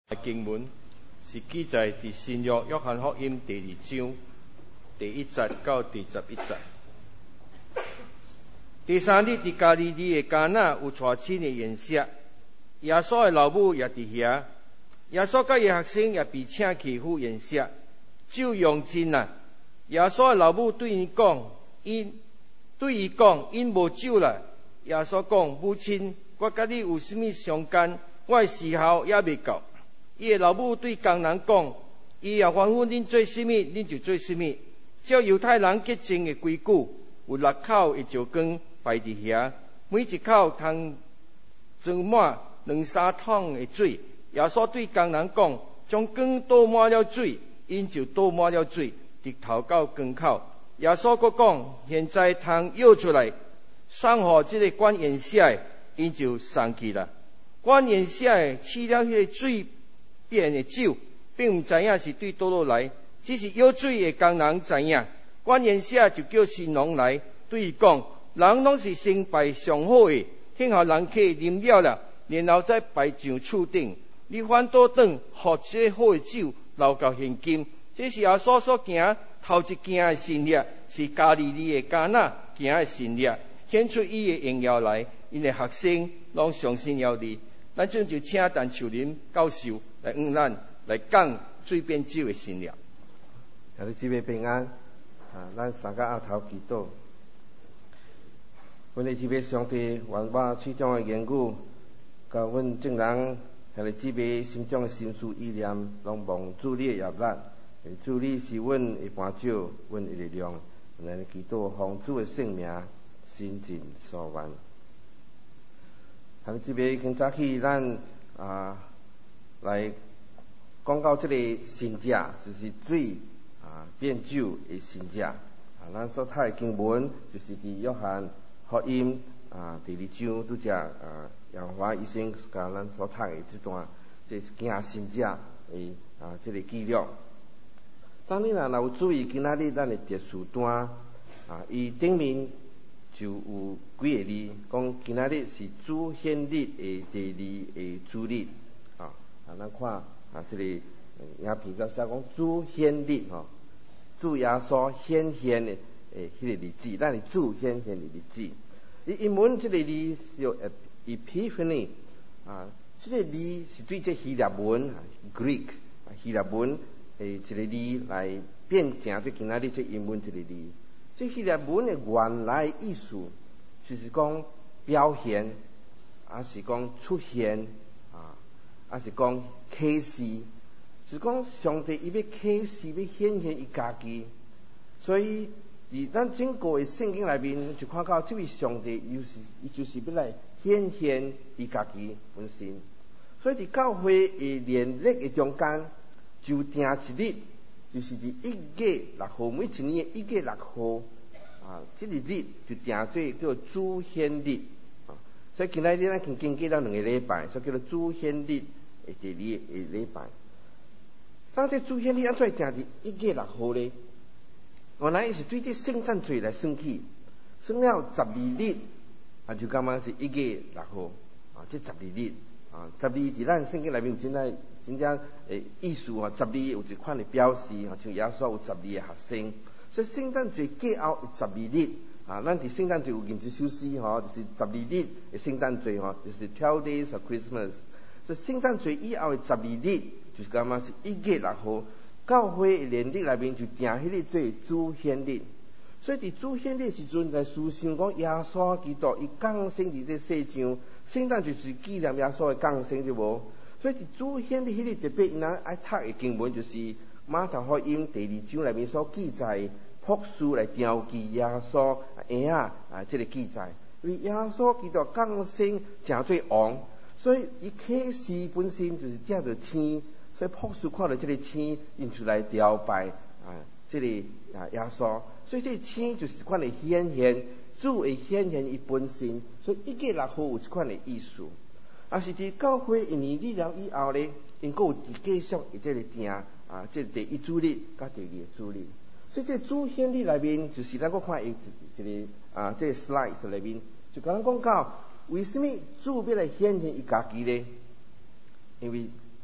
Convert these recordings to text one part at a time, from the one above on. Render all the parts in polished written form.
经文是记载伫新约约翰福音第2章第1节到第11节。第3日，伫加利利的迦纳有娶亲的宴席，耶稣的老母也伫遐。耶稣甲伊学生也被请去赴宴席，酒用尽啦。耶稣的老母对伊讲，因无酒啦。耶稣讲，母亲，我甲你有甚物相干？我的时候也未到。伊的老母对工人讲，伊也吩咐恁做甚物，恁就做甚物。照犹太人洁净的规矩，有6口的石缸摆伫遐，每一口通装满2-3桶的水。耶稣对工人讲，将缸倒满了水，因就倒满了水，直头到缸口。耶稣佫讲，现在通舀出来，送互这个管宴席的，因就送去了。管宴席的试了迄个水变的酒，并唔知影是对倒落来，只是舀水的工人知影。管宴席就叫新郎来，对伊讲，人拢是先摆上好的，幸好人客啉了，然后再摆上厝顶。你反倒转，互这好的酒留到现今。这是耶稣所行头一件的神力，是加利利的迦纳行的神力，显出伊的荣耀来。因的学生拢相信了你。咱阵就请陈树林教授来咱来讲水变酒的神力。 求你姊妹平安。咱三个阿头祈祷。阮的姊妹上帝，愿把嘴中的言语，甲阮众人，向你姊妹心中的心思意念，拢望主你的业力。主你是阮的帮助，阮的力量。咱祈祷奉主的圣名，心尽所愿。向姊妹今早起，咱来讲到这个神迹，就是水变酒的神迹。咱所读的经文就是伫约翰福音第2章拄只杨华医生甲咱所读的这段这件神迹的这个记录。当你若有注意今仔日咱的特殊单伊顶面就有几个字，讲今仔日是主显日的第2个主日咱看这个影片上写讲主显日主耶稣显现的迄个日子，咱是主显现的日子。英文这个字叫 Epiphany 这个字是对这希腊文Greek 希腊文一个字来变成对今仔日这英文这个字。这希腊文的原来意思就是讲表现，还是讲出现还是讲启示，就是讲上帝伊要启示，要显现伊家己。所以伫咱整个的圣经内面，就看到这位上帝伊就是要来显现伊家己本身。所以伫教会的年历的中间，就定一日，就是伫1月6號，每一年的1月6號这个日就定做叫主显日所以今仔日咱经过了2个礼拜，所以叫做主显日的第2个礼拜。当这主显日安怎定伫1月6號呢？原来是对这圣诞节来算起，算了12日就感觉是1月6號这12日12伫咱圣经内面有真正意思12有一款的表示像耶稣有12个学生。所以圣诞节过后12日咱伫圣诞节有念一首诗就是12日的圣诞节就是 12 days of Christmas。所以圣诞节以后的12日就是感觉是1月6號，教会的年历内面就定迄日做主显日。所以伫主显日时阵来思想讲耶稣基督伊降生伫这世上，圣诞节是纪念耶稣的降生对无？所以伫主显日迄日特别因爱读的经文就是马太福音第2章内面所记载朴素来标记耶稣这个记载，因为耶稣基督降生成做王，所以伊启示本身就是借着星，所以朴素看到这个星，因出来朝拜这个耶稣，所以这个星就是一款的显现，主会显现伊本身，所以1月6號有一款的意思。是伫教会一年历了以后呢，因佫有继续这个定这第1主日甲第2个主日。所以这主显日内面，就是咱佫看一个这个 slide 内面，就甲咱讲到为什么主要来显现伊家己呢？因为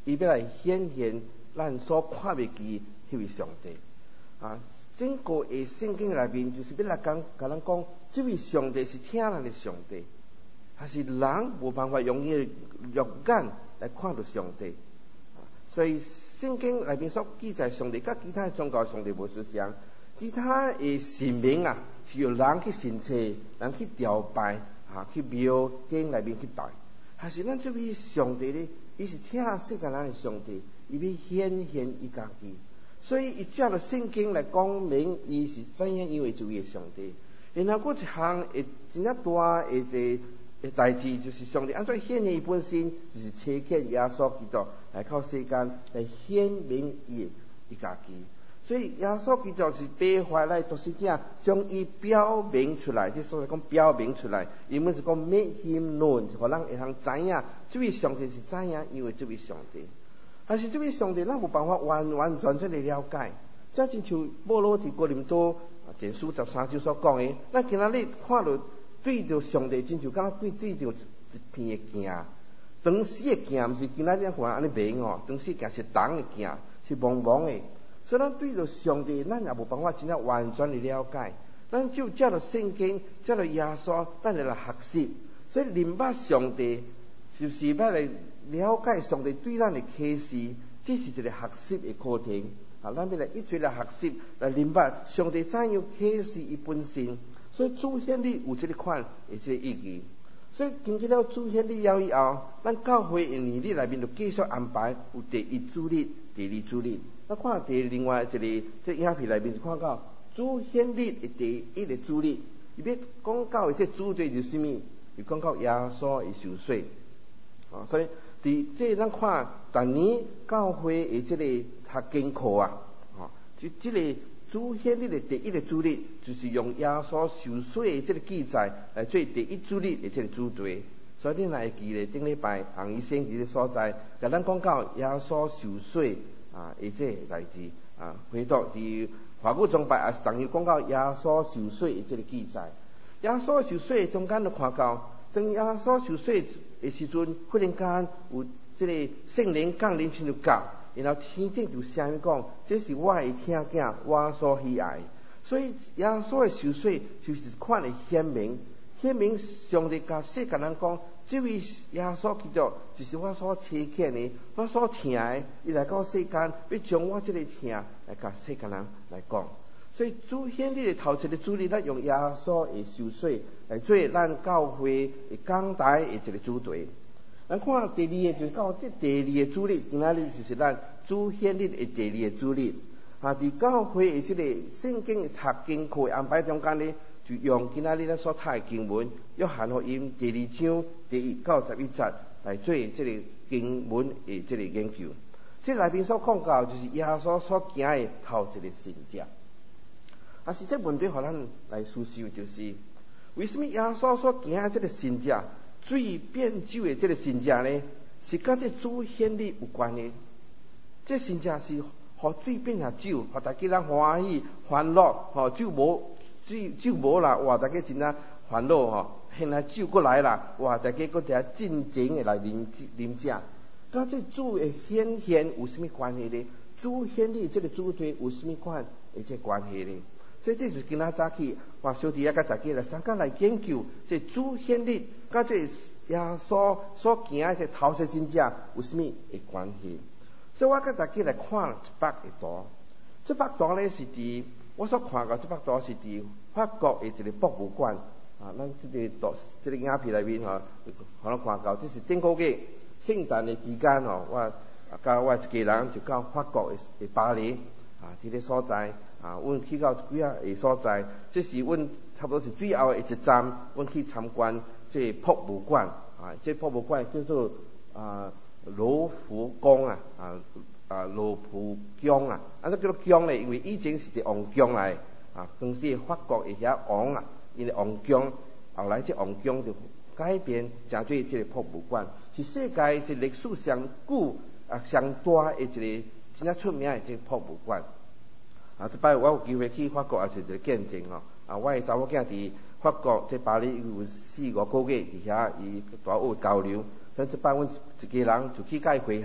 伊要来显现咱所看袂见迄位上帝。整个诶圣经内面，就是要来甲咱讲，这位上帝是听咱的上帝，还是人无办法用伊肉眼来看到上帝。所以圣经内面所记载上帝，甲其他宗教上帝无相像。其他诶神明是由人去神册，人去朝拜，去庙经内面去拜。还是咱这位上帝呢？伊是听世间人的上帝，伊要显现伊家己。所以伊借着圣经来讲明，伊是怎样因为这位上帝。然后，佫一项会真正大诶一个代志，就是上帝安怎显现伊本身，就是切刻耶稣基督来到世间来显明伊家己。所以耶稣基督是背怀来读圣经，将伊表明出来。即所谓讲表明出来，原本是讲 make him known， 是互人会通知影，这位上帝是怎样，因为这位上帝。但是这位上帝，咱无办法完全来了解。这亲像保罗伫哥林多前书13章所讲的，咱今仔日看到对着上帝，亲像敢若对着一片的镜，长时的镜，毋是今仔日看安尼明长时镜是重的镜，是蒙蒙的。所以咱对着上帝，咱也无办法真正完全来了解。咱就借着圣经，借着耶稣，咱来学习。所以明白上帝，就是要来了解上帝对咱的启示，这是一个学习的课程。咱要来一直来学习，来明白上帝怎样启示伊本身。所以主显力有这个款的这个意义。所以经过了主显力了以后，咱教会的年历内面就继续安排有第一主日、第二主日。咱看另外一个这影片内面就看到主显日的第一个主日，伊要讲到的这主题就是什么？就讲到耶稣的受洗。所以伫这咱看逐年教会的这个读经课就这个主显日的第一个主日，就是用耶稣受洗的这个记载来做第一主日的这个主题。所以你若会记咧，顶礼拜洪医生伫个所在，甲咱讲到耶稣受洗的这个代志回到伫华语崇拜也是同样讲到耶稣受洗的这个记载。耶稣受洗中间就看到，当耶稣受洗的时阵，忽然间有这个圣灵降临进入教，然后天顶就声音讲：“这是我的听囝，我所喜爱。”所以耶稣的受洗就是款的显明上帝甲世间人讲。这位耶稣基督就是我所切刻的，我所听的，伊来到世间，要将我这个听来甲世间人来讲。所以主显日的头一个主日，咱用耶稣的受洗来做咱教会的讲台的一个主题。咱看第二个就是到这第二个主日，今仔日就是咱主显日的第二个主日。伫教会的这个圣经的读经课安排中间呢，就用今仔日咱所读的经文，约翰福音第2章第1到11节来做这个经文的这个研究。这内面所讲到就是耶稣所行的头一个神迹。是这问题，互咱来思想，就是为什么耶稣所行的这个神迹，水变酒的这个神迹呢，是跟这主显日有关的？这神迹是互水变成酒，互大家人欢喜欢乐，酒无啦，哇！大家真啊烦恼现在酒过来啦，哇！大家搁伫遐尽情的来啉食。甲这主的显现有什么关系呢？主显日这个主题有什么款的这关系呢？所以这就是今仔早起，我小弟也甲大家来三角来研究这主显日甲这耶稣所行的这头些真正有什么的关系？所以我甲大家来看一幅的图。这幅图呢是伫我所看到这幅图是伫法国的一个博物馆咱这个影片内面互咱看到，这是顶个月圣诞的期间我甲我一家人就到法国的巴黎伫个所在阮去到几个所在，这是阮差不多是最后的一站，阮去参观这博物馆这博物馆叫做罗浮宫罗浮宫叫做宫呢？因为以前是一个王宫来当时法国的遐王因为王宫后来这王宫就改变成做这个博物馆，是世界这历史上久上大的一个真正出名的这个博物馆这摆我有机会去法国，也是一个见证我的查某囝伫法国这巴黎有4-5个月伫遐伊大学交流，所以这摆阮一家人就去甲伊会合，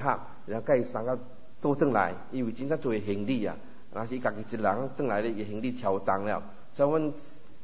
然后甲伊送到倒转来，因为真正做行李啊，若是家己一人转来咧，伊行李超重了，所以阮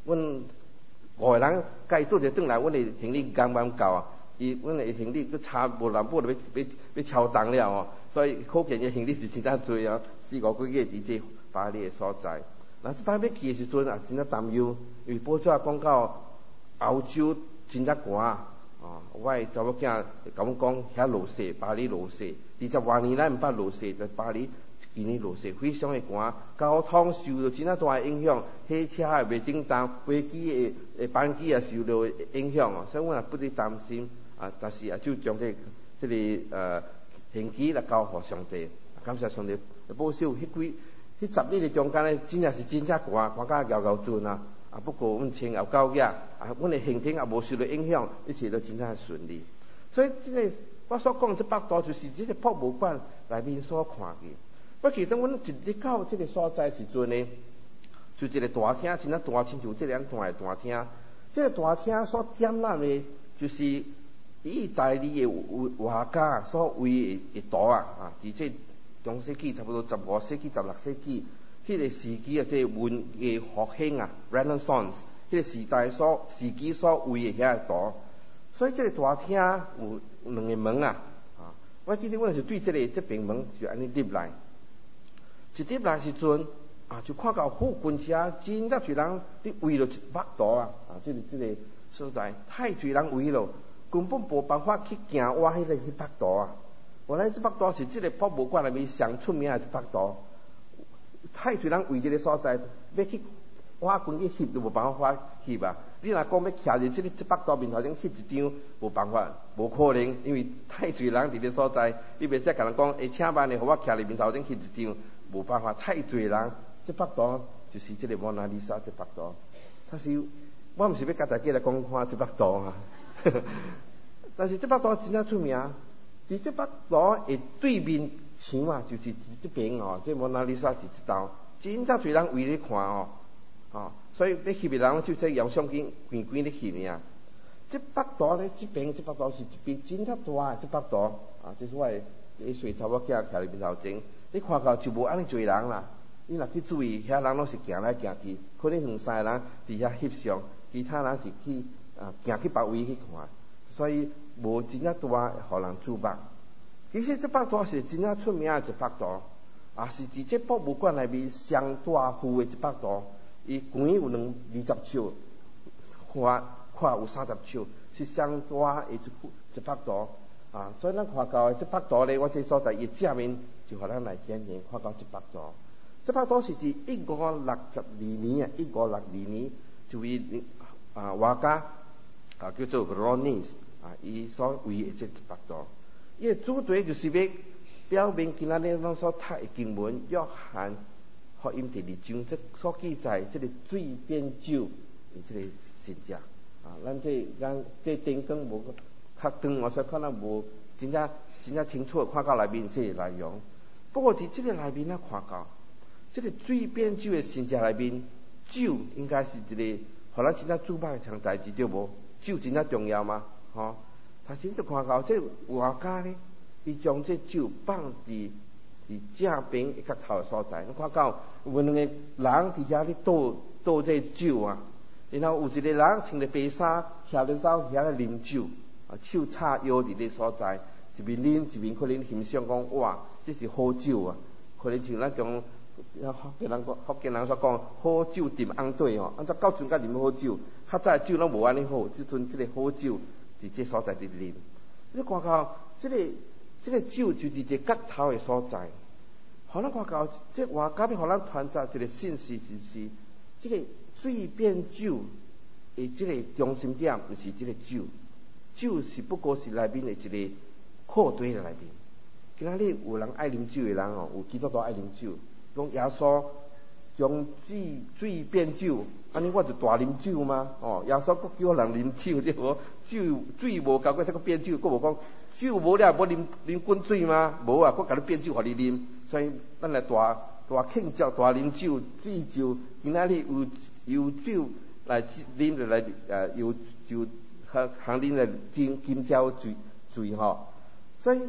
5个人甲伊做者转来，阮的行李刚刚够啊，阮的行李佫差无人补，要超重了哦，所以可见伊行李是真正多啊，4-5个月伫这巴黎的所在。那即摆要去的时阵啊，真正担忧，因为报纸讲到欧洲真正寒啊，我的查某囝甲阮讲遐落雪，巴黎落雪，20多年来毋捌落雪，在巴黎今年落雪非常的寒，交通受到真正大的影响，火车也袂正当，飞机的班机也受到影响哦，所以阮也不得担心啊，但是也就将这个献祭来交互上帝，感谢上帝保守迄10日的中间咧，真正是真正寒甲咬咬准啊！不过阮穿也够野，阮的行程也无受到影响，一切都真正顺利。所以这个我所讲这北岛就是这个博物馆内面所看见。我其实阮一日到这个所在时阵呢，就一个大厅，真正大，亲像这样大的大厅。这个大厅所展览的，就是意大利的画家所绘的图啊，伫这中世纪差不多15世纪、16世纪，迄个时期啊，即文艺复兴啊 ，Renaissance， 迄个时代时期所绘的遐图。所以这个大厅有2个门啊，我记得阮是对这边门就安尼入来，一入来时阵就看到附近遮真正侪人伫围了一幅图啊，这个所在太侪人围了，根本无办法去行我迄幅图啊。原来这幅图是这个博物馆内面上出名的一幅图，太侪人围这个所在，要去我滚去翕都无办法翕啊！你若讲要徛伫这幅图面头前翕一张，无办法，无可能，因为太侪人伫这所在，你袂使甲人讲，请慢的，互我徛伫面头前翕一张，无办法，太侪人。这幅图就是这个蒙娜丽莎这幅图，但是我毋是要甲大家来讲看这幅图啊，但是这幅图真正出名。伫这幅图的对面墙啊，就是这边哦，这蒙娜丽莎伫这头，真正侪人围咧看哦，所以要翕的人就在用相机远咧翕尔。这幅图咧，这边这幅图是一边真正大的这幅图这是我的水查某囝徛伫面头前，你看到就无安尼侪人啦。你若去注意，遐人拢是行来行去，可能2-3个人伫遐翕相，其他人是去行去别位去看，所以无真正大互人注目。其实这幅图是真正出名的一幅图，是伫这博物馆内面上大幅的一幅图，伊宽有20尺，宽有30尺，是上大的一幅图所以咱看到的这幅图咧，我这所在伊正面就互咱来显现看到这幅图。这幅图是伫1562年1562年就为画家叫做 Veronese 伊所绘的这一幅图。伊的主题就是要表明今仔日咱所读的经文，约翰福音第2章这所记载这个水变酒的这个现象咱这灯光无较长，所以可能无真正清楚看到内面这个内容。不过伫这个内面看到这个水变酒的现象内面，酒应该是一个互咱真正注目的项代志，对无？酒真正重要吗？头先就看到这画家呢，伊将这酒放伫正边一角头的所在，你看到有2个人伫遐咧倒这酒啊，然后有一个人穿着白衫，徛咧走遐咧啉酒手叉腰伫咧所在，一边啉一边可能欣赏讲哇，这是好酒啊，可能像咱种福建人所讲好酒炖红粿按照到阵甲啉好酒，较早酒拢无安尼好，即阵这个好酒伫这所在伫啉。你看到这个酒就伫这角头的所在，互咱看到这画家要互咱传达一个信息，就是这个水变酒的这个中心点，不是这个酒，酒是不过是内面的一个扩堆在内面。今仔日有人爱啉酒的人有基督徒爱啉酒，讲耶稣将水变酒，安尼我就大啉酒吗？耶稣佫叫人啉酒对无？水无够，佫再佫变酒，佫无讲酒无了，无啉滚水吗？无啊，佫甲你变酒互你啉。所以咱来大庆祝、大啉酒、醉酒，今仔日有酒来啉来有酒和啉来金蕉醉吼。所以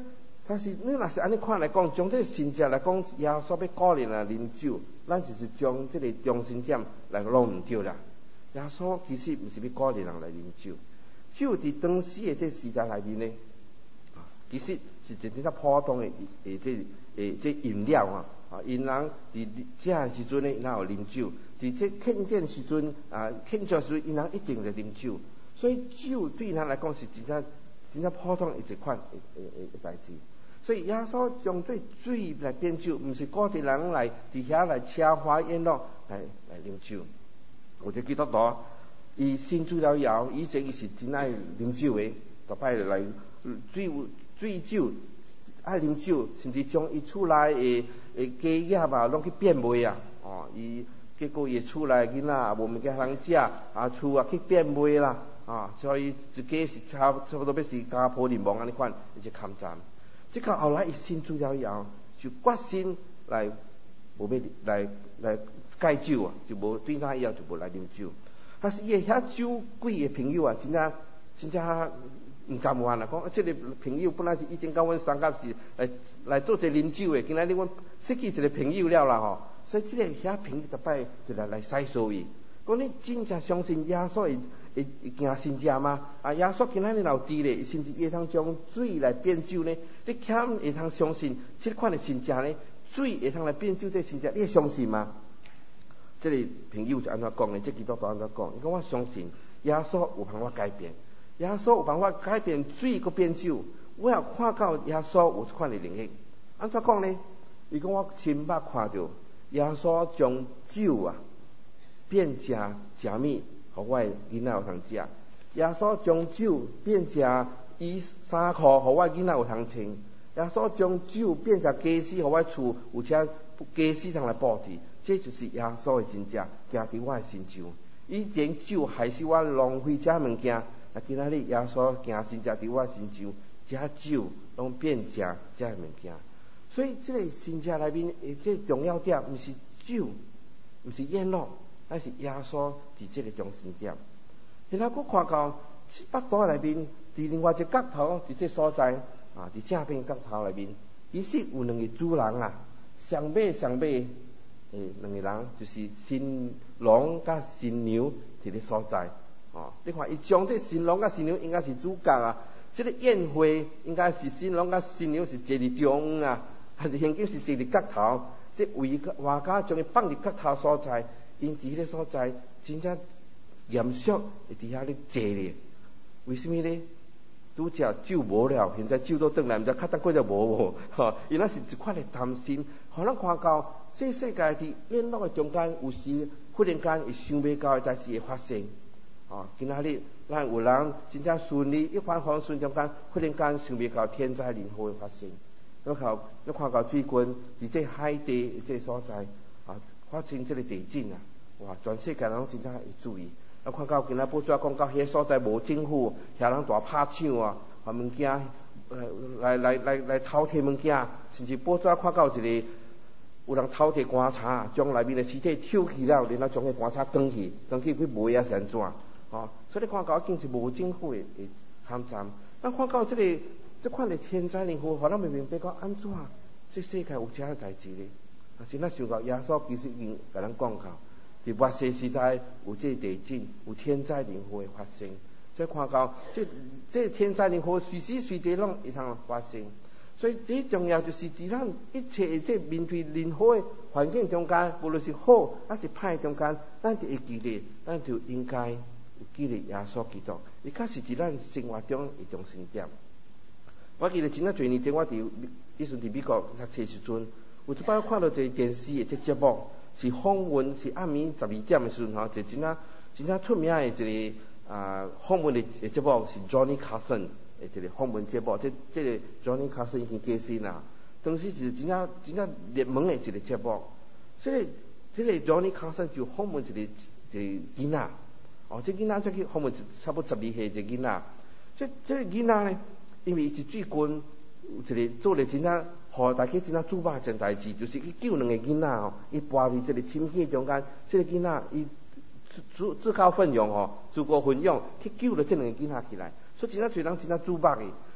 但是你若是安尼看来讲，从这神迹来讲，耶稣要鼓励人啉酒，咱就是将这个中心点来弄唔对啦。耶稣其实唔是要鼓励人来啉酒，酒伫当时的这时代内面呢，其实是一种较普通的这饮料啊，因人伫这时阵呢，因有啉酒；伫这庆典时阵庆祝时，因人一定会啉酒。所以酒对因人来讲是真正普通的一款代志。所以耶稣将这水来变酒，唔是鼓励人来伫遐来奢华宴乐来啉酒。有一个基督徒，伊信主了后，以前伊是真爱啉酒的，逐摆来醉酒，爱啉酒，甚至将伊厝内的鸡鸭嘛，拢去变卖啊！伊结果伊厝内囡仔无物件通食，厝去变卖啦！所以一家是差不多要是家破人亡安尼款，一个抗战。即个后来伊信主了后，就决心来无要来戒酒啊，就无对他以后就无来啉酒。但是伊遐酒鬼的朋友啊，真正唔甘愿啊！讲这个朋友本来是以前甲阮三甲是来做者啉酒的，今仔日阮失去一个朋友了啦吼。所以这个遐朋友逐摆就来洗扫伊，讲你真正相信耶稣会行神迹吗？耶稣今仔日有治咧，甚至会通将水来变酒呢？你欠会通相信这款的神迹呢？水会通来变酒这神迹，你会相信吗？这个朋友就安怎讲呢？这基督徒安怎讲？伊讲我相信耶稣有办法改变，耶稣有办法改变水个变酒。我也看到耶稣有这款的能力。安怎讲呢？伊讲我亲眼看到耶稣将酒变成食物，互我的囡仔有通食；耶稣将酒变成衣衫裤，互我的囡仔有通穿；耶稣将酒变成家私，互我的厝有车家私通来布置。这就是耶稣的神迹，行伫我的身上。以前酒害死我浪费这物件，今仔日耶稣行神迹伫我的身上，这酒拢变成这物件。所以这个神迹内面，这重要点毋是酒，毋是宴乐，乃是耶稣伫这个中心点。然后佫看到北岛内面，伫另外一个角头，伫这所在伫正边角头内面，其实有两个主人上尾两个人就是新郎甲新娘伫咧所在。你看伊将这新郎甲新娘应该是主角这个宴会应该是新郎甲新娘是坐伫中央还是现今是坐伫角头？这外加将伊放伫角头所在，因伫迄个所在真正严肃会伫遐咧坐咧。为什么呢？拄则酒无了，现在酒都转来，毋知较等过就无因那是一款的担心，互咱看到这世界伫宴乐的中间，有时忽然间会想袂到的代志会发生。今仔日咱有人真正顺利一帆风顺中间，忽然间想袂到天灾人祸的发生。你看到最近伫这海地这所在发生这个地震哇！全世界人真正会注意。看到今仔报纸讲到迄个所在无政府，遐人大拍抢物件来偷摕物件，甚至报纸看到一个有人偷摕棺材，将内面的尸体抽起了，然后将迄棺材扛去去卖是安怎？所以你看到竟是无政府的参战。咱看到这款的天灾人祸，互咱明白讲安怎？这世界有这样代志呢？是咱想到耶稣其实已经甲咱讲到。伫末世时代有这地震，有天灾人祸的发生，所以看到这天灾人祸随时随地拢会通发生。所以最重要就是伫咱一切这面对任何的环境中间，无论是好还是歹中间，咱就会记得，咱就应该有记得耶稣基督，伊确实伫咱生活中的中心点。我记得真多年前，我伫美国读册时阵，有一摆看到一个电视的这节目。是访问，是暗暝12点的时阵就真正出名的一个访问的节目，是 Johnny Carson 的一个访问节目。这个 Johnny Carson 已经过身啦，当时是真正热门的一个节目。这个 Johnny Carson 就访问一个囡仔，这囡仔再去访问差不多12岁一个囡仔。这个囡仔呢，因为伊是最近有一个做了真正。互大家真正主办一件代志，就是去救两个囡仔伊跋伫这个深溪中间，这个囡仔伊自告奋勇自告奋勇去救了这两个囡仔起来，所以真正侪人真正主办的。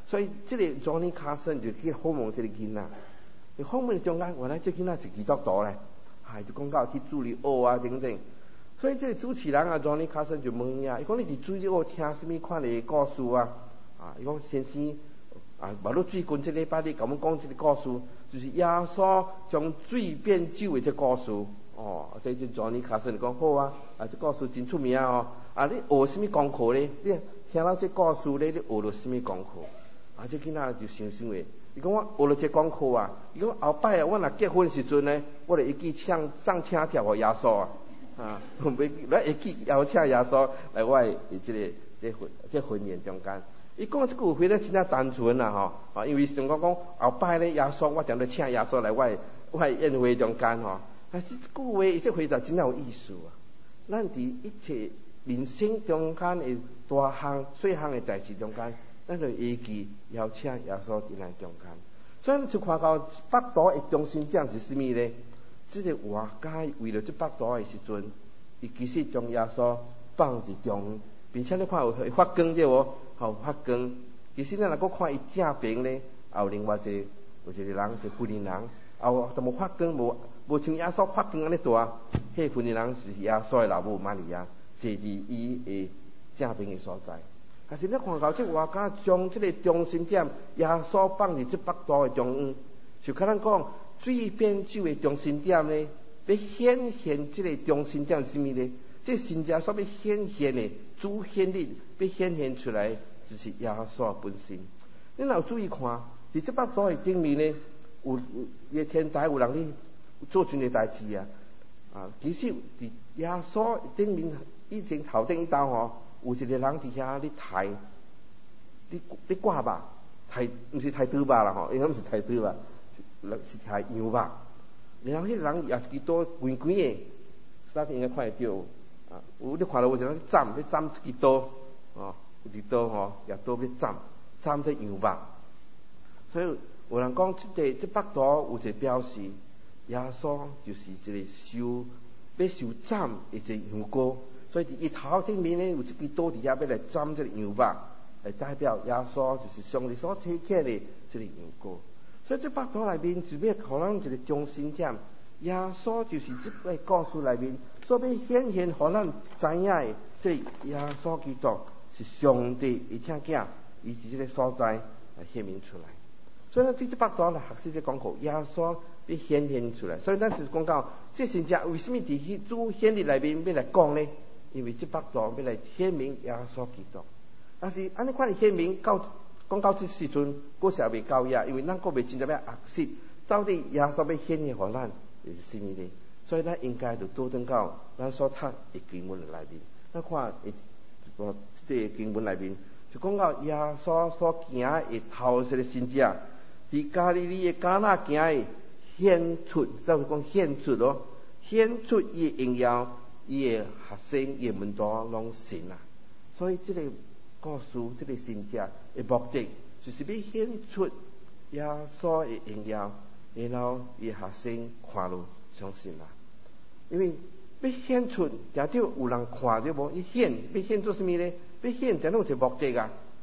所以这个 Johnny Carson 就去访问这个囡仔，伊访问中间，原来这囡仔是基督徒咧，就讲到去主里学啊等等。所以这个主持人啊 Johnny Carson 就问伊啊，伊讲你伫主里学听什么款的故事啊？伊讲先生无你最近这礼拜你甲阮讲这个故事，就是耶稣将水变酒的这故事。这就 Johnny Carson 讲好啊，这故事真出名哦。你学什么功课咧？你听到这故事咧，你学了什么功课？这囡仔就想想诶，伊讲我学了这功课啊，伊讲后摆我若结婚时阵呢，我就会记送请帖互耶稣袂来会记邀请耶稣来我的这婚宴中间。伊讲这句话咧真正单纯啦因为想讲后摆咧耶稣，我定要请耶稣来我的宴会中间但是这句话这回答真正有意思啊！咱伫一切人生中间的大项、小项的代志中间，咱就会记邀请耶稣进来中间。所以就看到北岛的中心点是什么呢？这个画家为了这北岛的时阵，伊其实将耶稣放伫中，并且你看有发光对无？发光。其实咱若阁看伊正边呢，有另外有一个人，一个妇人人，都无发光无像耶稣发光安尼大，迄妇人人就是耶稣的老母玛利亚，坐伫伊的正边的所在。但是你看到这画家将这个中心点耶稣放伫这北岛的中央，就较咱讲水变酒的中心点呢，要显现这个中心点是什么呢？这神家所要显现的主显力，要显现出来就是耶稣本身。你若有注意看，伫这北岛的顶面呢，有伊天台有人咧做这样的代志其实伫耶稣顶面以前头顶一道有一个人伫遐咧抬，咧挂肉，抬毋是抬猪肉啦应该毋是抬猪肉，是抬羊肉。然后迄个人也是多圆圆的，大家应该看会到有你看到有一个人斩一支刀有一刀也刀要斩这羊肉。所以有人讲这北岛有一个表示，耶稣就是一个要受斩的一个羊羔。所以伫伊头顶面呢有一支刀伫遐要来斩这个羊肉，来代表耶稣就是上帝所赐起的这个羊羔。所以这北岛内面就要互咱一个中心点，耶稣就是这个故事内面所要显现互咱知影的，这耶稣基督是上帝的亲囝，伊伫这个所在来显明出来。所以咱这北岛来学习这功课，耶稣要显现出来。所以咱就是讲到这神者为什么伫迄主显力内面要来讲呢？因为这北岛要来显明耶稣基督。但是安尼款的显明讲到这时阵，佫是也未到呀，因为咱佫未真正要学习到底耶稣要显现互咱是什么呢？所以咱应该就倒转到咱所读的经文内面，咱看这个经文内面就讲到耶稣所行的头一个神者，伫加利利的迦纳行的显出，就是讲显出显出伊的荣耀，伊的学生、伊的门徒拢信啦。所以这个故事，这个神者的目的，就是要显出耶稣的荣耀，然后伊的学生看了相信啦。因为要显出，定少有人看对无？伊要显出什么呢？要显定有一个目的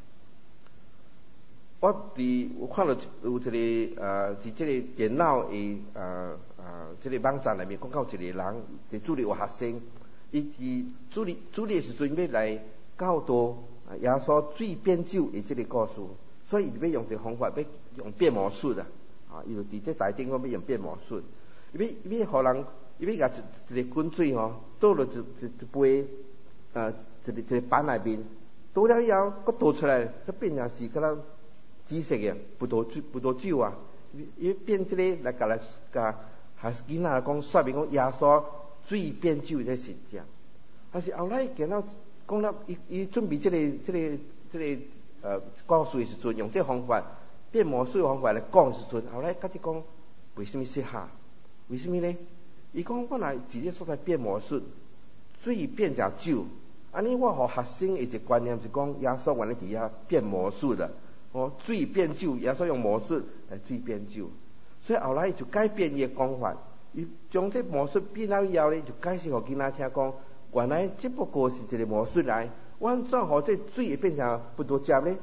我看到有一个伫这个电脑的这个网站内面讲到一个人，一个主力的学生，伊伫主力的时阵要来教导耶稣水变酒的这个故事，所以伊要用一个方法，要用变魔术伊就伫这台顶要用变魔术，伊要互人，伊要甲一个滚水倒落一杯一个板内面，倒了以后，佫倒出来，这变成是敢若紫色的葡萄酒伊变这个来甲囡仔讲说明讲耶稣水变酒这神者，但是后来见到讲到伊准备这个故事的时阵，用这方法变魔术的方法来讲的时阵，后来甲你讲为什么适合？为什么呢？伊讲我若直接所在变魔术，水变成酒，安尼我互学生的一个观念是讲耶稣原来伫遐变魔术的。水变酒，耶稣用魔术来水变酒，所以后来就改变伊的讲法，伊将这魔术变了以后呢，就解释互囡仔听讲，原来只不过是一个魔术来，我怎互这水会变成葡萄汁呢？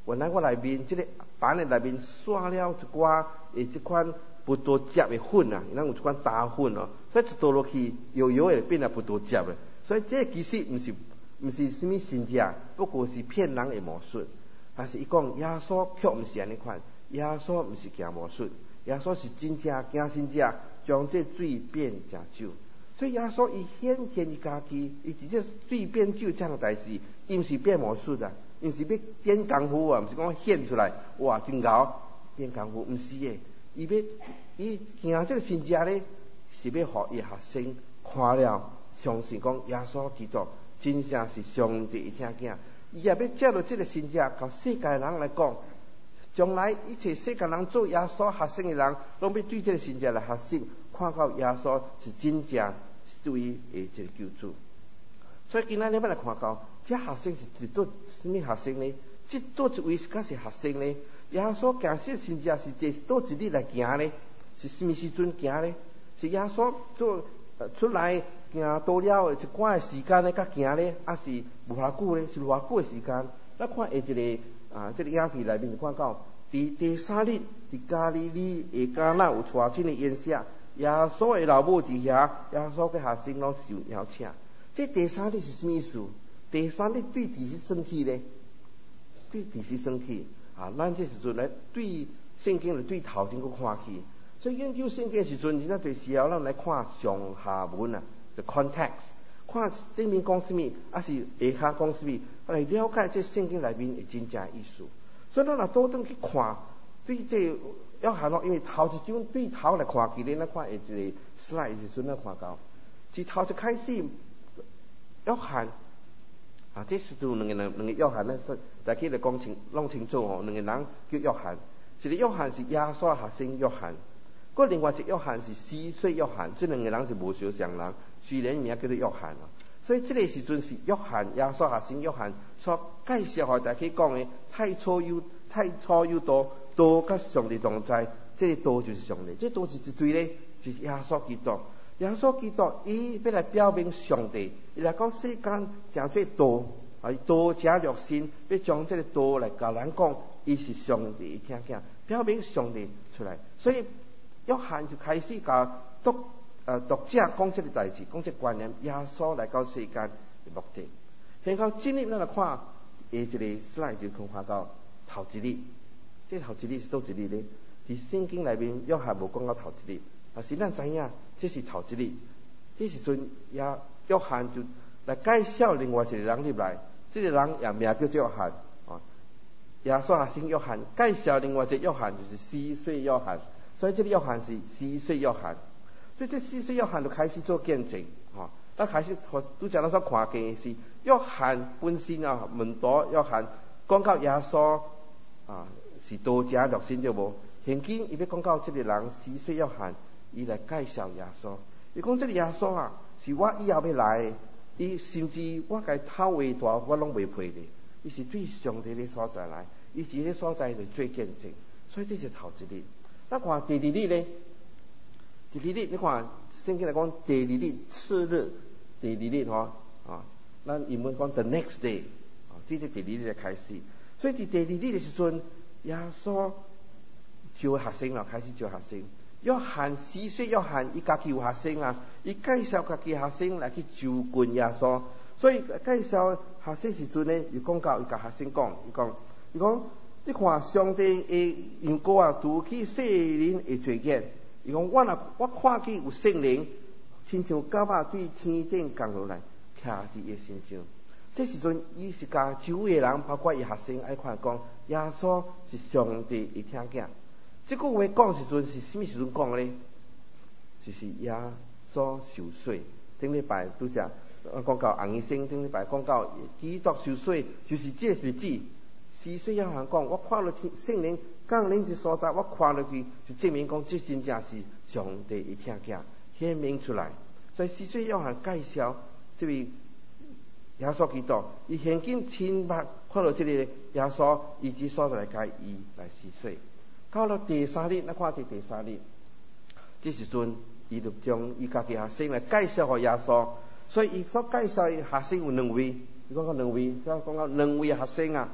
原来我内面即个板的内面刷了一寡即款葡萄汁的粉啊，咱有一款打粉哦，所以一倒落去摇摇会变成葡萄汁咧。所以这其实毋是什么神迹，不过是骗人的魔术。但是伊讲耶稣却毋是安尼款，耶稣毋是行魔术，耶稣是真正行神迹，将这水变成酒。所以耶稣伊显现伊家己，伊直接水变酒这样代志，伊毋是变魔术啊，伊毋是要演功夫啊，毋是讲显出来哇真牛变功夫，毋是的。伊行这个神迹咧，是要互伊学生看了，相信讲耶稣基督真正是上帝的听囝。伊也要借着这个神迹，甲世界人来讲，将来一切世界人做耶稣学生的人，拢要对这个神迹来学习，看到耶稣是真正是对的这个救主。所以今仔日要来看到，这学生是做什么学生呢？这倒一位是甲是学生呢？耶稣行这神迹是第倒一日来行呢？是什么时阵行呢？是耶稣做出来行多了一寡的时间呢？甲行呢？还是偌久呢？是偌久的时间？咱看下一个这个影片内面看到，第三日，伫加利利下迦纳有带进的宴席，耶稣的老母伫遐，耶稣嘅学生拢受邀请。这第三日是什么意思？第三日对第时算起呢？对第时算起咱这时阵来对圣经来对头前去看去。所以研究圣经时阵，咱对时候咱来看上下文啊 ，the context， 看顶面讲什么，还是下骹讲什么，来了解这圣经内面的真正意思。所以咱若倒转去看，对这约翰因为头一章对头来看起咧，咱看下一个 slide 时阵，咱看到，自头一开始，约翰这是有两个约翰咧，大家来讲弄清楚哦，两个人叫约翰，一个约翰是耶稣学生约翰。个另外一个约翰是4岁约翰，这两个人是无相像人，虽然名叫做约翰所以这个时阵是约翰耶稣学生约翰所介绍给大家讲的太初有道，道甲上帝同在，这个道就是上帝，这道是一对咧，就是耶稣基督。耶稣基督伊要来表明上帝，伊来讲世间将这道道加入心，要将这个道来甲咱讲，伊是上帝听见，表明上帝出来，所以。约翰就开始甲读者讲这个代志，讲这个观念，耶稣来到世间的目的。然后今日咱来看下一个 slide 就看到头一日，这头一日是倒一日呢？伫圣经内面约翰无讲到头一日，但是咱知影这是头一日。这时阵约翰就来介绍另外一个人入来，这个人也名叫做约翰耶稣学生约翰介绍另外一个约翰，就是4岁约翰。所以这个约翰是4岁约翰，所以这4岁约翰就开始做见证咱开始拄则咱所看见的是约翰本身门徒约翰讲到耶稣是道者肉身对无？现今伊要讲到这个人4岁约翰，伊来介绍耶稣。伊讲这个耶稣是我以后要来的，伊甚至我甲头话大我拢袂配的，伊是对上帝的所在来，伊伫个所在来做见证。所以这是头一日。咱看第二日呢？第二日你看圣经来讲第二日次日，第二日咱英文讲 the next day 这是第二日开始。所以伫第二日的时阵，耶稣招学生了，开始招学生。约翰4岁约翰伊家己有学生伊介绍家己学生来去就近耶稣。所以介绍学生时阵呢，伊讲到伊甲学生讲，伊讲。你看上帝的因果除去世人的罪孽，伊讲我看见有圣灵，亲像狗仔对天顶降落来，徛伫伊身上。这时阵，伊是甲周围的人，包括伊学生，爱看讲耶稣是上帝的听囝。这句话讲时阵是什么时阵讲呢？就是耶稣受洗。顶礼拜拄则讲到红医生，顶礼拜讲到基督受洗，就是这日子。4岁约翰讲，我看落去圣灵降临一所在，我看落去就证明讲，这真正是上帝的听囝显明出来。所以4岁约翰介绍这位耶稣基督，伊现今亲目看到这个耶稣，以及所在甲伊来施洗。到了第三日，咱看第三日，这时阵伊就将伊家己学生来介绍给耶稣。所以伊所介绍的学生有2位，伊讲到2位，讲到2位学生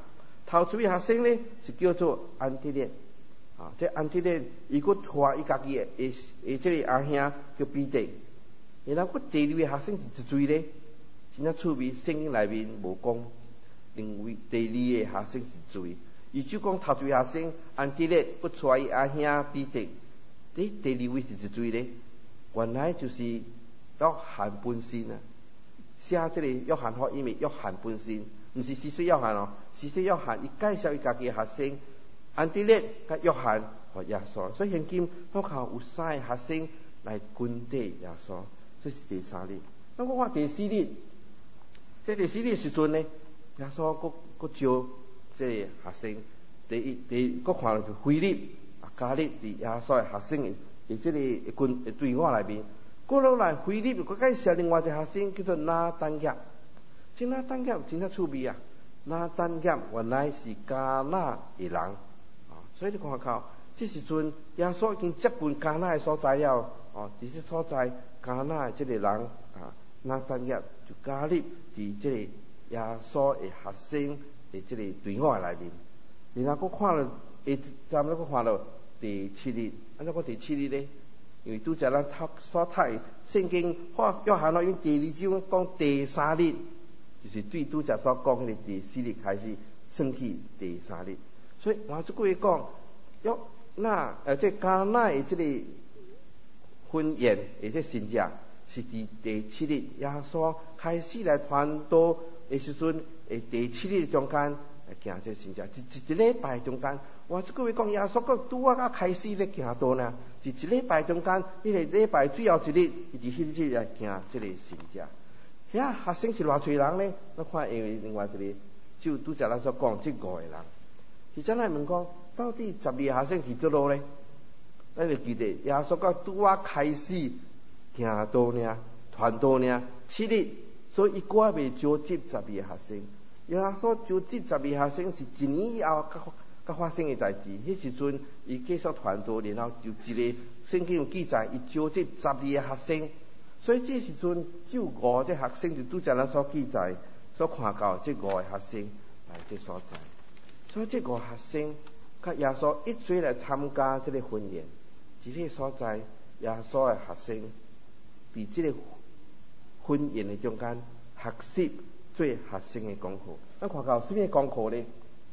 头一位学生呢是叫做安提列，这安提列伊佫带伊家己的这个阿兄叫彼得，然后佫第二位学生是一水呢，真正趣味，圣经内面无讲，另外第二个学生是水，伊就讲头一位学生安提列佫带伊阿兄彼得，第二位是一水呢，原来就是约翰本身啊，写这个约翰福音的约翰本身，毋是施洗约翰哦，施洗约翰伊介绍伊家己的学生安提列甲约翰和耶稣，所以现今我看有3个学生来跟缀耶稣，这是第3日。那我看第4日，这第4日时阵呢，耶稣佫招这个学生，佫看到腓力加入伫耶稣的学生的这个队伍内面。过落来，腓力佫介绍另外一个学生叫做拿但业。这拿但业真正趣味啊！拿但业原来是迦纳的人，所以你看到这时阵耶稣已经接近迦纳的所在了。伫这所在迦纳的这个人拿但业就加入伫这个耶稣的学生的这个队伍内面。然后佫看了，咱们佫看了第7日，安怎讲第7日呢？因为拄则咱所睇圣经约翰福音第2章讲第3日，就是对拄则所讲的第4日开始算起第3日。所以换一句话讲，这迦纳的这个婚宴的这神者是伫第7日耶稣开始来传道的时阵，第7日中间来行这神者，一礼拜中间。换一句话讲，耶稣佫拄啊开始咧行道呢，是一礼拜中间，迄个礼拜最后一日，伊伫迄日来行这个神者。遐学生是偌侪人呢？咱看因为另外一个，就拄则咱所讲这5个人。是怎来问讲，到底12个学生去倒落呢？咱就记得耶稣佫拄啊开始行道呢，传道呢，7日，所以伊还未召集12个学生。耶稣召集12个学生是1年以后甲发生的代志。迄时阵伊继续传道，然后就一个圣经有记载，伊召集12个学生。所以这时阵只有5个学生，就拄则咱所记载、所看到这5个学生来这所在。所以这5个学生甲耶稣一起来参加这个婚宴，一个所在耶稣的学生伫这个婚宴的中间学习做学生的功课。咱看到什么功课呢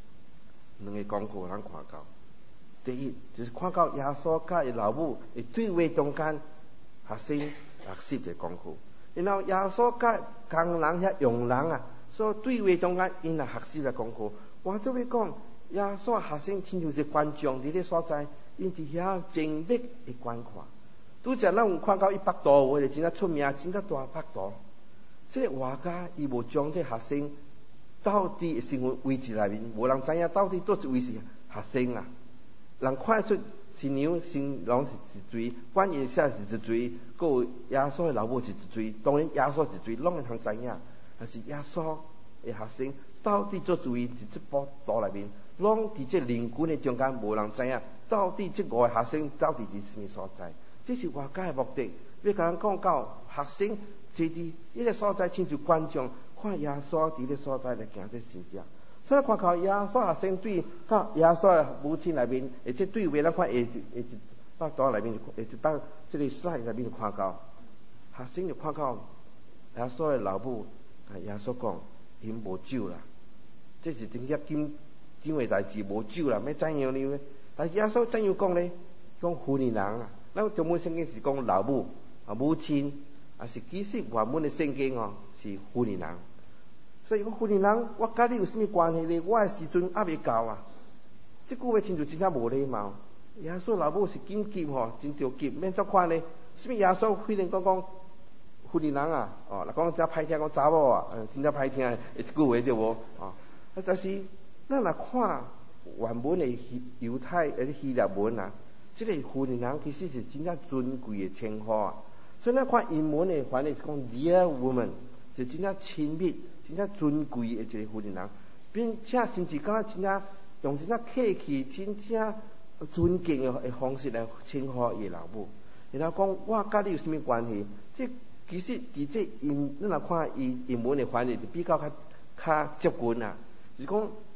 ？2个功课咱看到，第一就是看到耶稣甲伊老母的对话中间，学生学习的功课。然后耶稣甲工人遐佣人所对话中间，因也学习的功课。换做要讲，耶稣学生亲像是观众伫咧所在，因伫遐静谧的观看。拄则咱有看到伊巴肚话，就真正出名，真正大巴肚。这画家伊无将这学生到底身份位置内面，无人知影到底倒一位是学生啊。人看出新娘新郎是一水，管伊写是一水，还有耶稣的老母是一水，当然耶稣一水，拢会通知影。但是耶稣的学生到底做一位，伫这幅图内面，拢伫这人群的中间，无人知影到底这5个学生到底伫什么所在。这是画家的目的，要甲人讲到学生坐伫迄个所在，亲像观众看耶稣伫咧所在来行这神者。所以看到耶稣学生对甲耶稣的母亲内面，而且对话，咱看到图内面，就到这个slide内面就看到，学生就看到耶稣的老母甲耶稣讲，因无酒啦，这是真紧的代志，无酒啦，要怎样呢？但是耶稣怎样讲呢？讲妇人咱中文圣经是讲老母母亲，是其实原本的圣经是妇人。所以讲妇人，我甲你有什么关系呢？我的时阵还未到这句话亲像真正无礼貌。耶稣老母是紧急真着急，免作款呢？什么耶稣虽然讲妇人若讲真歹听，讲查某真正歹听的一句话就无但是咱若看原本的犹太希腊文这个妇人其实是真正尊贵的称呼所以咱看英文的翻译是讲 dear woman， 是真正亲密、真正尊贵的一个妇人，并且甚至敢若真正用真正客气、真正尊敬的方式来称呼伊老母。然后讲我甲你有什么关系？这其实伫这咱若看伊英文的翻译就比较较接近就是讲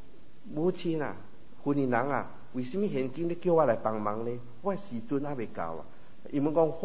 母亲啊，婚姻人啊，为什么现今咧叫我来帮忙呢？我时阵还未到啊。因为讲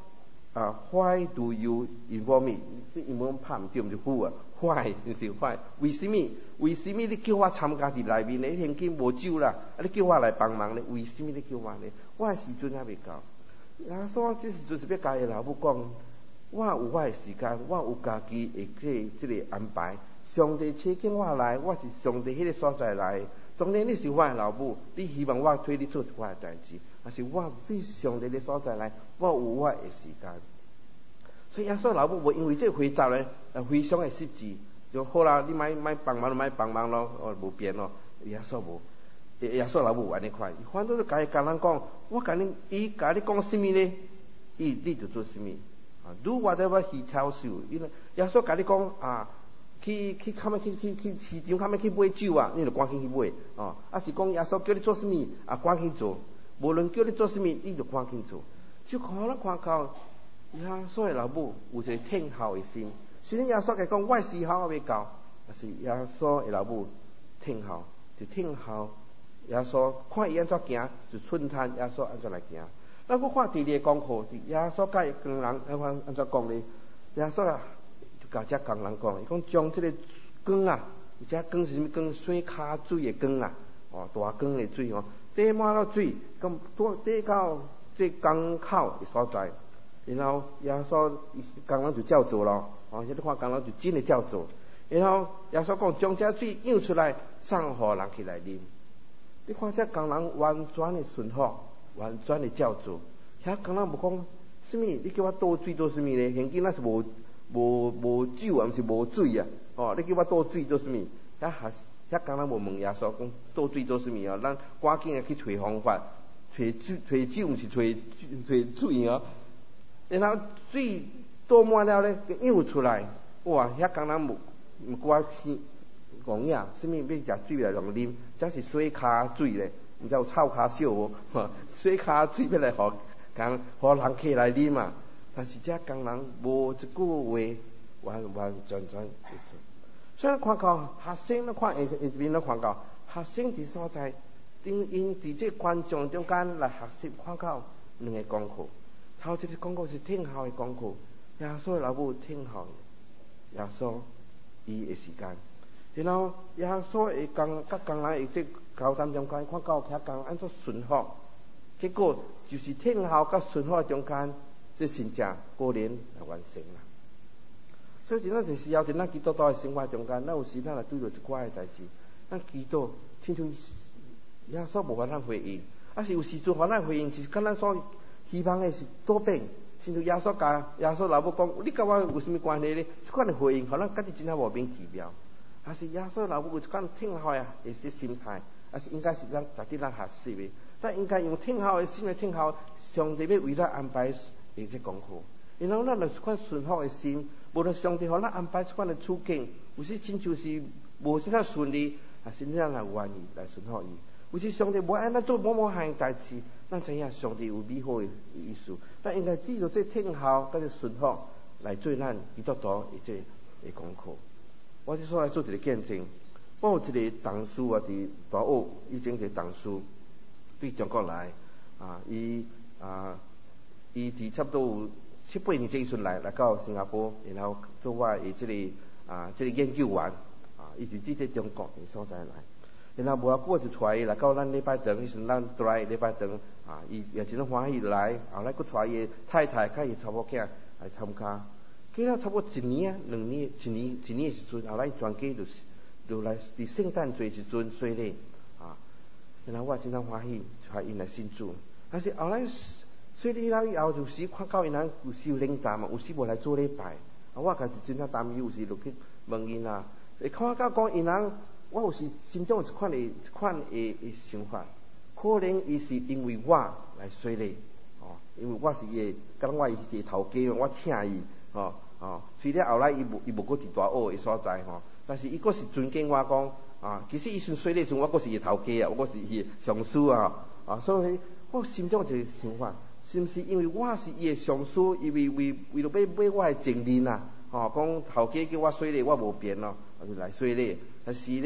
why do you involve me？ 这英文拍唔对，唔是 who 啊 ，why 就是 why。为什么你叫我参加伫内面呢？现今无酒啦，你叫我来帮忙呢？为什么你叫我呢？我时阵还未到。所以这时阵是要甲伊老母讲，我有我的时间，我有家己的这个安排。上帝请拣我来，我是上帝迄个所在来。当然你是我的老母，你希望我替你做一寡的代志，但是我对上帝的所在来，我有我的时间。所以耶稣老母无因为这回答咧，非常的实际，就好啦，你莫帮忙就莫帮忙咯，无变咯。耶稣老母有安尼款，反正就甲人讲，我甲你讲什么呢？你就做什么。Do whatever he tells you。耶稣甲你讲去市场较去买酒啊，你就赶紧去买。是讲耶稣叫你做什么赶紧做，无论叫你做什么，你就赶紧做。就可能看到耶稣的老母有一个听候的心。虽然耶稣甲讲我时候还未到，但是耶稣的老母听候，就听候耶稣看伊安怎行，就顺探耶稣安怎来行。咱佫看第二个功课，耶稣甲伊工人安怎讲呢？耶稣就甲遮工人讲，伊讲将这个缸这缸是啥物缸？洗骹水的缸大缸的水滴满了水，咁滴到这缸口的所在，然后耶稣工人就照做咯。你看工人就真的照做。然后耶稣讲将这水舀出来，送互人起来啉。你看这工人完全的顺服，完全的照做。遐工人无讲什么，你叫我倒水做什么呢？现今咱是无酒啊，毋是无水啊。你叫我倒水做什么？遐工人无问耶稣讲倒水做什么咱赶紧去找方法，找酒毋是找水然后水倒满了咧，舀出来，哇！遐工人毋过去讲呀，什么要食水来用啉，这是洗骹水咧，毋知有臭骹烧无？洗骹水要来互人客来啉嘛。但是这工人无一句话完全会做。所以看到学生，咱看下面咱看到学生伫所在，因伫这观众中间来学习，看到两个功课。头一个功课是听候的功课，耶稣的老母听候耶稣伊的时间。然后耶稣会甲工人会交谈中间，看到遐工人安怎顺服，结果就是听候甲顺服中间，这真正果然来完成啦。所以真正就是要伫咱基督徒的生活中间，咱有时咱来拄着一寡的代志，咱祈祷，亲像耶稣无法咱回应，是有时阵互咱回应，是跟咱所希望的是多变。亲像耶稣老母讲，你甲我有什么关系呢？这款的回应，互咱家己真正无免奇妙。是耶稣老母有一款听候的这心态，是应该是咱值得咱学习的。咱应该用听候的心来听候上帝要为咱安排的这功课。然后咱有一款顺服的心，无论上帝互咱安排这款的处境，有时亲像是无甚么顺利，是咱来愿意来顺服伊。有时上帝无爱咱做某项代志，咱知影上帝有美好的意思。咱应该记住这听候甲这顺服来做咱基督徒的这个功课。我即所来做一个见证，我有一个同事伫大澳，以前一个同事对中国来，伊伫差不多有7-8年前时阵来到新加坡，然后做我的这个研究员，伊就伫中国的所在来。然后无偌久就带伊来到咱礼拜堂，迄阵咱住来礼拜堂，伊也真欢喜来，后来佫带伊的太太甲伊查某囝来参加。过了差不多1年2年1年的时阵，后来全家就来伫圣诞节时阵洗礼，然后我真正欢喜，带因来信主。但是后来洗礼了以后，有时看到因人有时有冷淡嘛，有时无来做礼拜，我家己真正担忧，有时就去问因会看到讲因人。我有时心中有一款的想法，可能伊是因为我来洗礼，因为我是伊的，敢我伊是一个头家，我请伊，虽然后来伊无搁伫大澳的所在，但是伊搁是尊敬我讲，其实伊算洗礼时，我搁是伊头家啊，我搁是伊的上司所以我心中有一个想法，是毋是因为我是伊的上司，伊为了要买我的责任讲头家叫我洗礼，我无变咯，就来洗礼。但是呢，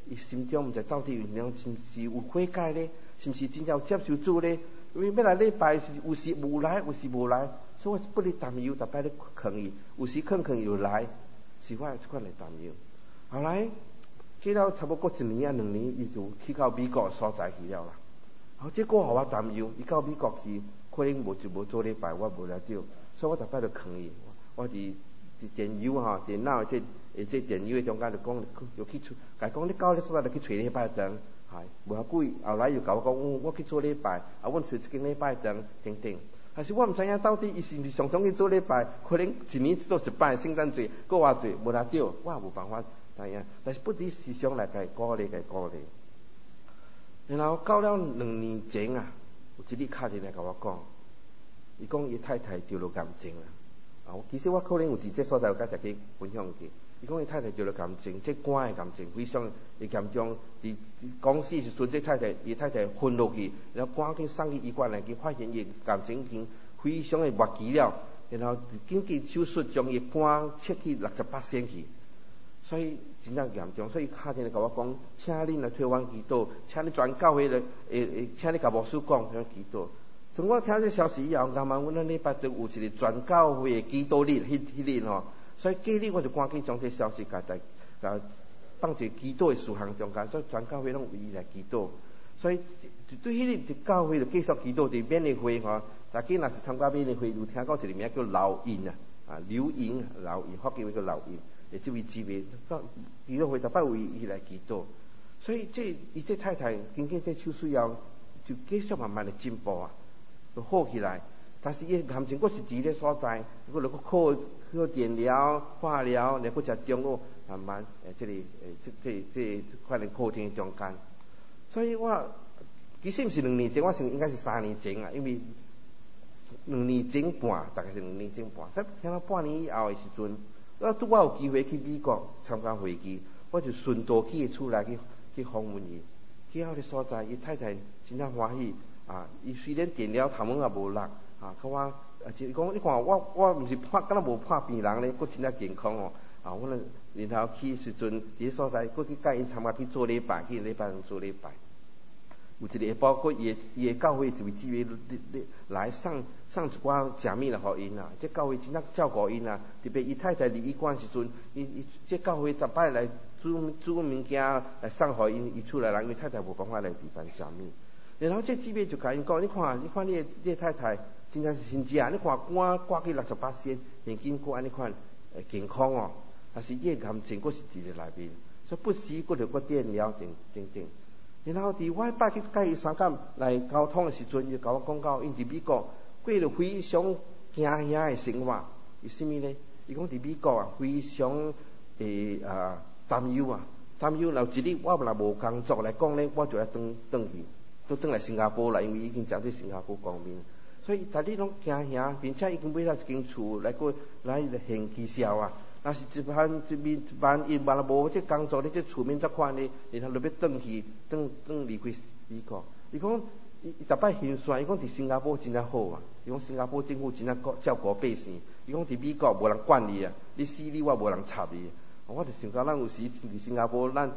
伊心中毋知到底是毋是有悔改咧，是毋是真正有接受主咧？因为要来礼拜有时无来，有时无来，所以我不哩担忧，逐摆咧劝伊，有时劝又来，是我即款来担忧。后来过了差不多1年啊2年，伊就去到美国所在去了啦。好，这个互我担忧，伊到美国时可能无做礼拜，我无了解，所以我逐摆就劝伊，我伫电邮吼，电脑这电邮的中间就讲，就去甲伊讲，你到咧所在就去找礼拜堂，系无要紧。后来又甲我讲，我去做礼拜，阮找一间礼拜堂等等。但是我毋知影到底伊是毋是常常去做礼拜，可能一年做一摆圣诞节，搁偌济无了解，我也无办法知影。但是不离时常来甲伊鼓励。然后到了2年前啊，有一日敲进来甲我讲，伊讲伊太太得了癌症啦。其实我可能有伫这所在有甲大家分享过。伊讲伊太太得了癌症，这肝的癌症非常的严重。伫公司时阵，伊太太昏落去，然后赶紧送去医院来，去发现伊癌症已经非常的末期了。然后紧急手术将伊肝切去68%去，所以真正严重。所以敲进来甲我讲，请恁来替阮祈祷，请恁全教会来，请恁甲牧师讲，向祈祷。当我听这消息以后，刚刚阮礼拜就有一个全教会的祈祷日，迄日吼，所以隔日我就赶紧将这消息甲放在祈祷的事项中间，所以全教会拢为伊来祈祷。所以对迄日教会就继续祈祷，伫勉励会吼，大家若是参加勉励会，有听过一个名叫刘英刘英，福建话叫刘英，即位姊妹，祈祷会逐摆为伊来祈祷。所以伊这太太经过这手术以后，就继续慢慢的进步啊。就好起来，但是伊癌症佫是伫咧所在，佫来佫靠电疗、化疗，来佫食中药，慢慢这可能靠天中间。所以我其实毋是2年前，我想应该是3年前啊，因为2年前半，大概是2年前半。所以听到半年以后的时阵，我有机会去美国参加会议，我就顺道去厝内去访问伊，去到迄个所在，伊太太真正欢喜。伊虽然电疗头毛也无落，甲我，就是讲，你看我毋是敢若无破病人咧，佫真正健康哦。我然后去时阵，伫所在，佫去甲因参加去做礼拜，去礼拜堂做礼拜。有一个下晡，佫伊的教会一位姊妹来送一寡食物来互因啊。这教会真正照顾因啊，特别伊太太入医院时阵，伊这教会逐摆来煮物件来送互伊厝内人，因为太太无办法来地办食物。然后这姊妹就甲因讲，你看你的太太真正是真正，你看肝挂去68%，现今佫安尼款健康哦，但是伊的癌症佫是伫咧内面，所以不时佫着佫电疗等。然后伫我拜去甲伊相共来沟通的时阵，伊就甲我讲到，因伫美国过着非常惊遐的生活，伊啥物呢？伊讲伫美国啊，非常担忧啊，然后一日我若无工作来讲呢，我就要转去。都转来新加坡啦，因为已经走去新加坡光面，所以逐日拢惊遐，并且已经买了一间厝来现起销啊。若是一万伊若无这工作咧，这厝面这款咧，然后就要转离开美国。伊讲伊逐摆心酸，伊讲伫新加坡真正好啊。伊讲新加坡政府真正照顾百姓。伊讲伫美国无人管你啊，你死你我无人插你。我就想到咱有时伫新加坡，咱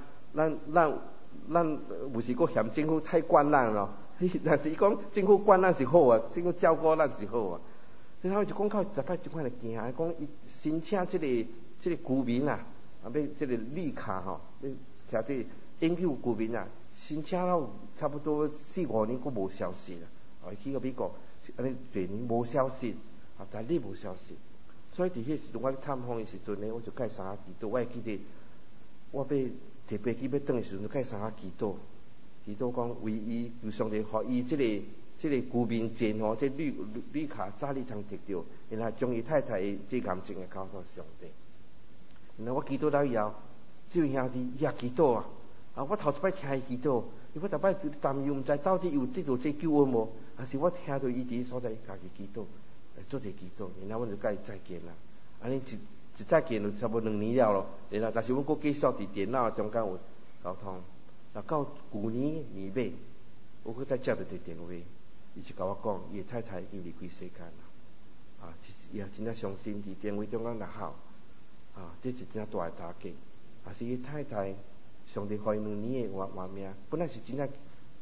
有时佫嫌政府太管咱咯，但是伊讲政府管咱是好啊，政府照顾咱是好啊。然后就讲到逐摆就款来惊，伊讲伊申请这个居民啊，要这个绿卡吼，要摕这永久居民啊，申请了差不多4-5年佫无消息啦。去到美国安尼多年无消息，逐日无消息。所以伫迄时阵我去探访的时阵呢，我就甲伊相下祈祷，我会记得我要摕飞机要转的时阵，就甲伊相下祈祷讲为伊求上帝，互伊这个居民证吼，这绿卡早日通得到，然后将伊太太的这癌症交到上帝。然后我祈祷了以后，这位兄弟伊也祈祷啊，我头一摆听伊祈祷，因为我逐摆担忧，毋知到底有得到这救恩无，还是我听到伊伫所在家己祈祷，做者祈祷，然后阮就甲伊再见啦。安尼一再见就差不多2年了咯。然后但是阮佫继续伫电脑中间有沟通，到去年年尾，我佫再接到一个电话，伊就甲我讲，伊的太太已经离开世间啦。伊也真正伤心，伫电话中间呐哭，这是真正大的打击。但是伊太太上帝给伊2年的活命，本来是真正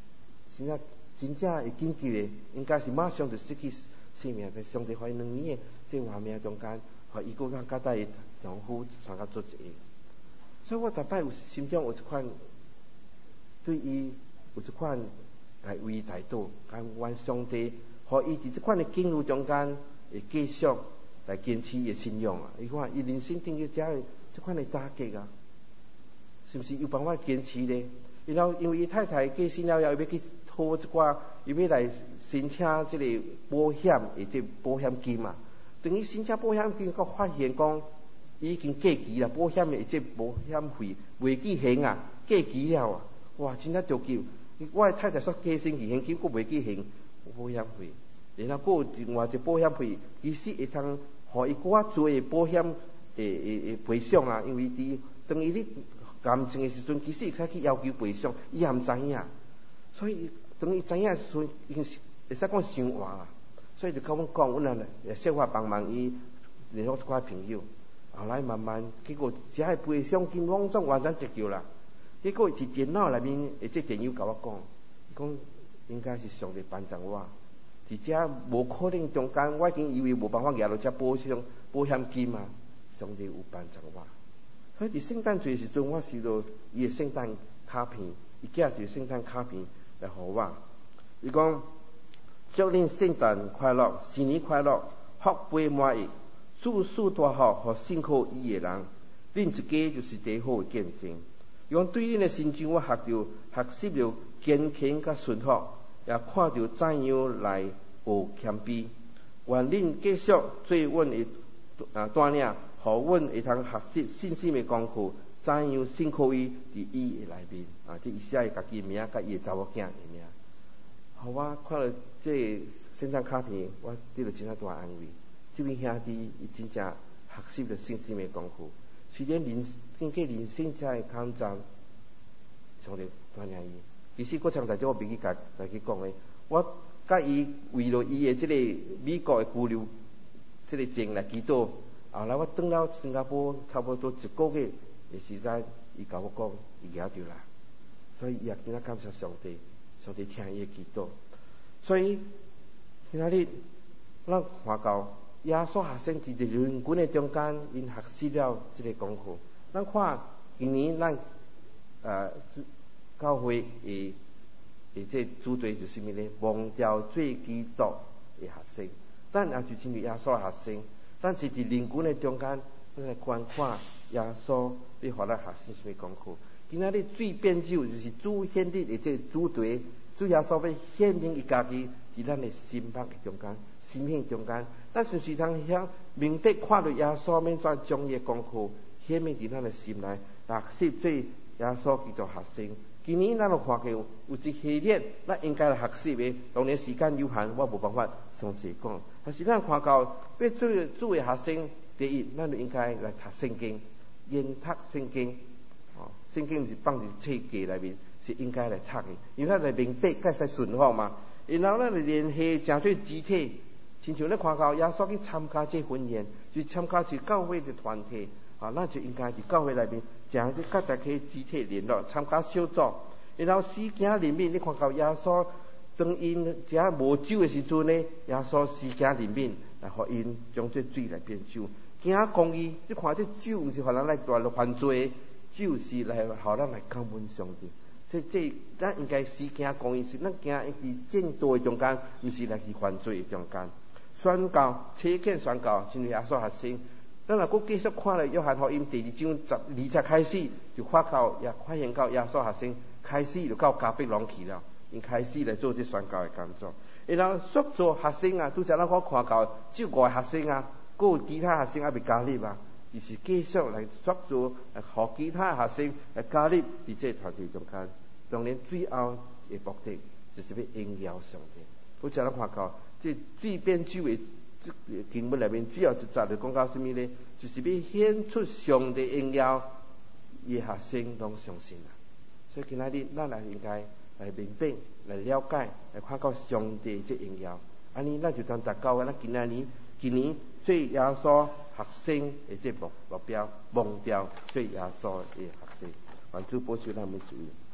会紧急的，应该是马上就失去性命，但上帝给伊2年的这活命中间，给伊搁较带伊丈夫参加做一个。所以我逐摆有心中有一款对伊有一款来为伊代祷，甘愿上帝给伊伫这款的境遇中间会继续来坚持伊的信仰啊！伊看伊人生顶个这款的打击啊，是不是有办法坚持呢？然后因为伊太太过身了，要去讨一寡，伊要来申请这个保险的这保险金嘛。等于申请保险金，佮发现讲已经过期啦，保险的这保险费未记还啊，过期了啊！哇，真正着急！我的太太说加星期现金，佮未记还保险费，然后佮有另外一保险费，其实会通互伊搁较侪的保险的赔偿啊，因为伫等于你癌症的时阵，其实会使去要求赔偿，伊也毋知影，所以等伊知影的时阵，已经会使讲伤晚啦。所以就甲阮讲，阮也设法帮忙伊联络一寡朋友，后来慢慢，结果遮个赔偿金拢总完全得救啦。结果伫电脑内面，这电邮甲我讲应该是上帝帮助我，伫遮无可能中间，我已经以为无办法拿到遮保险金嘛，上帝有帮助我。所以伫圣诞节时阵，我收到伊的圣诞卡片，伊寄一个圣诞卡片来互我，伊讲祝恁圣诞快乐，新年快乐，福杯满溢，事事大好，互辛苦伊的人，恁一家就是最好的见证。伊讲对恁的心情，我学习了坚强甲顺服，也看到怎样来学谦卑。愿恁继续做阮的带领，互阮会通学习信心的功课，怎样辛苦伊伫伊的内面啊！这伊写伊家己的名，甲伊的查某囝的名。互我看了这圣诞卡片，我得到真正大安慰。这位兄弟，伊真正学习了信心的功课。虽然经过人生遮的坎站，上帝带领伊。其实我常在我袂去甲去讲的，我甲伊为了伊的这个美国的居留这个证来祈祷。后来我转到新加坡，差不多1个月的时间，伊甲我讲，伊拿到啦。所以伊也真正感谢上帝，上帝听伊的祈祷。所以今仔日咱看到耶稣学生伫人群的中间，因学习了这个功课。咱看今年咱教会的这主题就是啥物呢？忘掉做基督的学生。咱也就亲像耶稣的学生，咱是伫人群的中间，咱来观看耶稣要互咱学习什么功课。今仔日水变酒，就是主显立的这主题，主耶稣要显明伊家己伫咱的心目的中间、心性中间。咱是时通晓明白看到耶稣免怎将伊的功课显明伫咱的心内，学习做耶稣基督学生。今年咱就看见有一系列咱应该来学习的，当然时间有限，我无办法详细讲。但是咱看到要做的学生，第一，咱就应该来读圣经，研读圣经。圣经是放伫册架内面，是应该来读的，因为咱来明白，才会使顺服嘛。然后咱来联系诚做肢体，亲像咱看到耶稣去参加这婚宴，就参加一教会的团体，咱就应该伫教会内面，诚去甲大家肢体联络，参加小组。然后事件里面，你看到耶稣当因遮无酒的时阵呢，耶稣事件里面来互因将这水来变酒。行公义，你看这酒毋是互人来断了犯罪。就是来互咱来感恩上帝，所以这咱应该是行公义，是咱行伫正道的中间，毋是来去犯罪的中间。宣教、切劝宣教，亲像耶稣学生，咱若佫继续看了约翰福音第2章12节开始，就发现到耶稣学生开始就到加百农去了，因开始来做这宣教的工作。然后塑造学生啊，拄则咱看到只有5个学生啊，佫有其他学生还未加入啊。就是继续来塑造，来互其他学生来加入伫这团体中间。当然，最后的目的就是要荣耀上帝。好似咱看到这水变酒的经文内面，主要一节就讲到什么呢？就是要显出上帝荣耀，伊学生拢相信啦。所以今仔日咱也应该来明白、来了解、来看到上帝这荣耀。安尼咱就当达到咱今年做耶稣学生的这目标，忘掉做耶稣的学生。 愿主保守咱每一位。